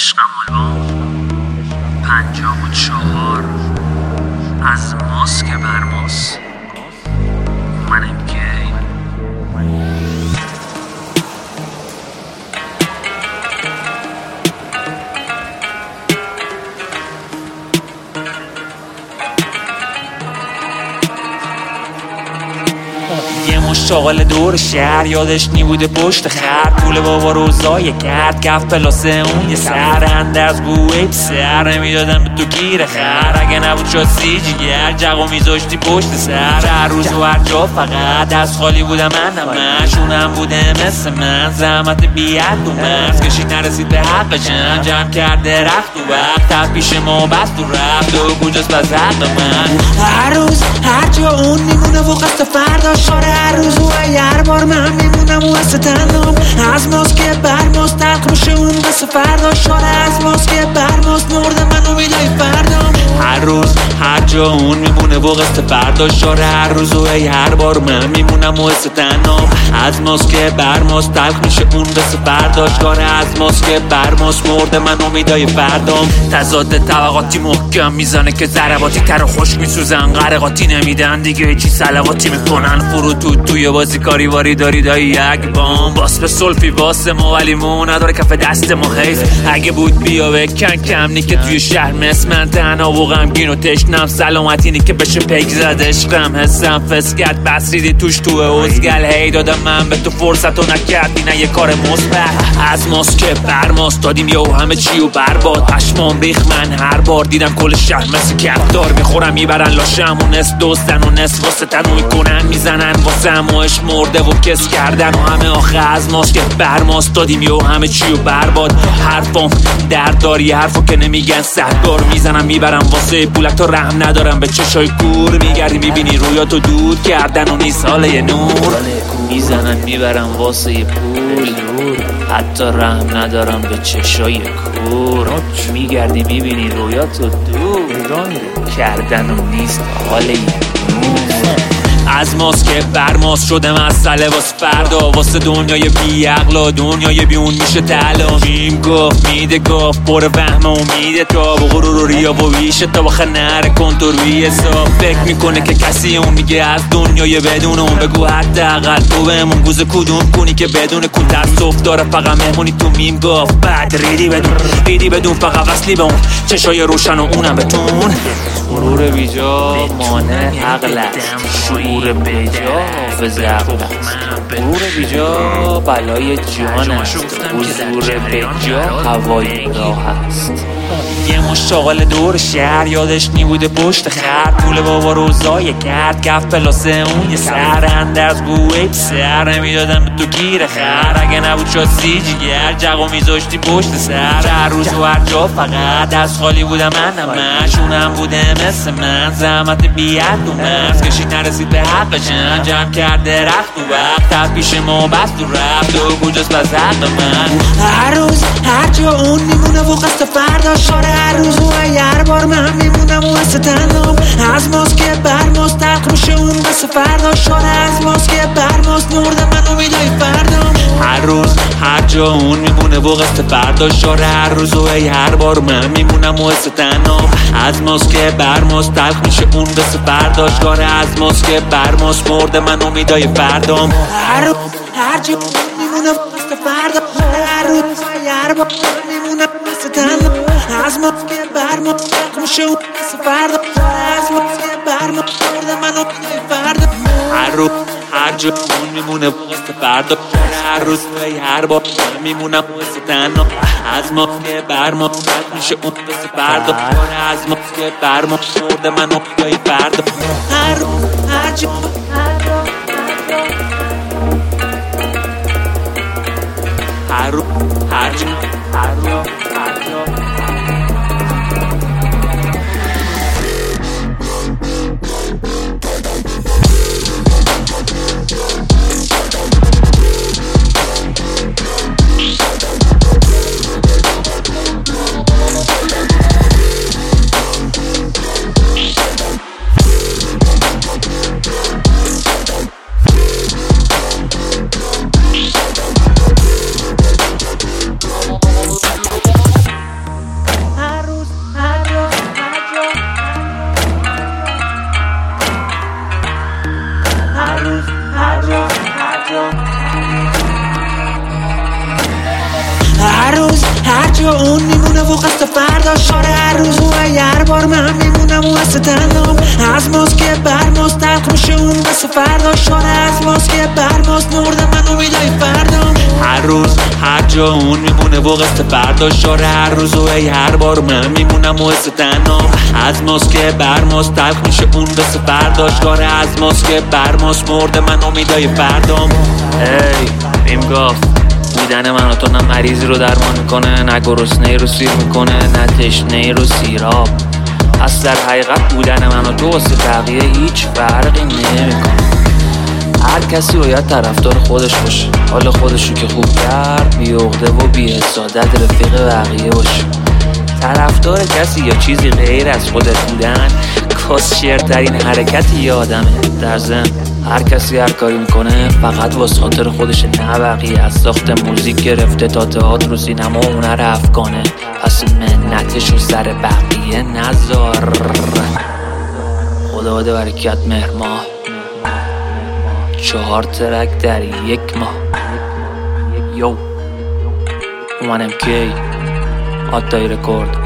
عشقم آلبوم 54 از ماسک بر ماس منم گی. یه مشتاقل دور شهر یادش نیبوده پشت خر پول بابا روزای کرد کف پلاسه اون یه سرند از بوی پسر نمیدادم به تو گیر خر اگه نبود شاسی جگر جقو میذاشتی پشت سر هر روز و هر جا فقط دست خالی بودم من همش اونم بوده مثل من زحمت بیاد و مرز کشید نرسید به حقشم جمع کرده رخت و وقت تف پیش ما بست و رفت و کجاست بز حق من هر روز هر جا اون میمونه و قصد فردا شاره هر روز و هر بار من میمونم و واسه تنم از ماسک بر ماست تلخ میشه اون واسه فردا شاره از ماسک بر ماست مرده من امیدای فردام هر روز هر جا اون میمونه و قصد فردا شاره هر روز و هر بار من میمونم و واسه تنم از ماسک بر ماست تلخ میشه اون واسه فردا شاره از ماسک بر ماست مرده من امیدای فردام تضاد طبقاتی محکم میزنه که ضرباتی تر و خوش میسوزن غرقاتی نمیدن دیگه چی سلواتی میکنن فرو توی بازی کاری واری داری دایی یک بام باس به سلفی واسه ما ولی مو نداره کف دست ما حیف اگه بود بیا بکن کمنی که توی شهر مثل من تنها و غمگین و تشنم سلامتینی که بشه پیک زد عشقم حسم فس کرد بس ریدی توش تو ازگل هی دادم من به تو فرصت و نکردی نه یه کار مثبت از ماسک بر ماست دادیم یهو همه چی و برباد پشمام ریخ من هر بار دیدم کل شهر مثل کفتار میخورم میبرن لاشم و نصف دوستن و نصف واسه تنو میکنن میزنن واسه هماش مرده و کس کردن و همه آخه از ماسک بر ماست دادیم یهو همه چی و برباد حرفام درداری حرفو که نمیگن سهدار میزنم میبرم واسه پولک تا رحم ندارم به چشای کور میگردی میبینی رویاتو دود کردن و نیست حال یه نور میزنم میبرم واسه پول حتی رحم ندارم به چشای کور میگردی میبینی رویاتو دود کردن و نیست حال یه نور از ماسک بر ماست شده مسئله واسه فردا واسه دنیای بی عقل دنیای بیون میشه طلا جیم گفت میده گفت پر وهم امیده تا و غرور و ریا و ویشه تا بخه نره کن تو روی حساب فکر میکنه که کسی اون میگه از دنیای بدون اون بگو حداقل تو بهمون گوز کدوم کنی که بدون کن تصف داره فقط مهمونی تو میم گفت بعد ریدی بدون فقط وصلی به اون چشای روشن و اونم بتون غرور بیجا مانع عقل است شعور بیجا حافظ عقل است غرور بیجا بلای جان است حضور بیجا هوای راه است یه مشتاقل دور شهر یادش نیبوده پشت خر پول بابا روزای کرد کف پلاسه اون یه سرند از بوی پسر نمیدادم به تو گیر خر اگه نبود شاسی جگر جقو میذاشتی پشت سر هر روز و هر جا فقط دست خالی بودم من همش اونم بوده مثل من زحمت بیاد و مرز کشید نرسید به حقشم جمع کرده رخت و وقت تف پیش ما بست و رفت و کجاست بز حق من هر روز هر جا اون میمونه و قصد فردا شاره هر روز و هر بار من میمونم و واسه تنم از ماسک بر ماست تلخ میشه اون واسه فردا شاره از ماسک بر ماست مرده من امیدای فردام هر روز هر جا اون میمونه و قصد فردا شاره هر روز و هر بار من میمونم و واسه تنم از ماسک بر ماست تلخ میشه اون واسه فردا شاره از ماسک بر ماست مرده من امیدای فردام هر روز هر جا میمونه و قصد فردا هر روز و هر بار میمونم واسه تنم از ماسک بر ماست تلخ میشه اون واسه فردا از ماسک بر ماست مرده من امیدای فردام هر روز هر جا اون میمونه و قصد فردا هر روز و هر بار میمونم واسه تنم از ماسک بر ماست تلخ میشه اون واسه فردا از ماسک بر ماست مرده من امیدای فردام هر روز هر جا هر روز هر جا جا اون میمونه و قصد فردا شاره هر روز و هر بار من میمونم و قصد تنم از ماست که برماست تلخ میشه اون قصد فردا شاره از ماست که برماست مرده من امیدای فردام هر روز هر جا اون میمونه و قصد فردا شاره هر روز و هر بار من میمونم و قصد تنم از ماست که برماست تلخ میشه اون قصد فردا شاره از ماست که برماست مرده من امیدای فردام بیم گفت بودن من و تو نه مریضی رو درمان میکنه نه گرسنه‌ای رو سیر میکنه نه تشنه‌ای رو سیراب پس در حقیقت بودن من و تو واسه بقیه هیچ فرقی نمیکنه هر کسی باید طرفدار خودش باشه حال خودشو که خوب کرد بی عقده و بی حسادت رفیق بقیه باشه طرفدار کسی یا چیزی غیر از خودت بودن کسشرترین حرکتی یه آدمه در ضمن هر کسی هر کاری میکنه فقط واسه خاطر خودشه نه بقیه از ساخت موزیک گرفته تا تئاتر و سینما و هنر افغانه پس منتشو سر بقیه نذار خدا بده برکت مهر ماه 4 ترک در 1 ماه یو منم کی آتای رکورد